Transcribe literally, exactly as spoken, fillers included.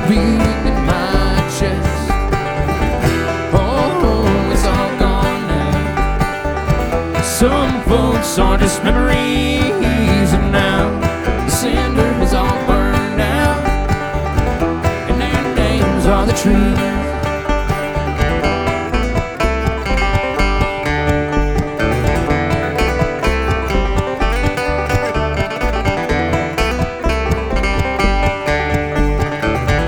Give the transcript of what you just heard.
beating in my chest. Oh, it's all gone now. Some folks are just memories, and now the cinder is all burned out, and their names are the trees.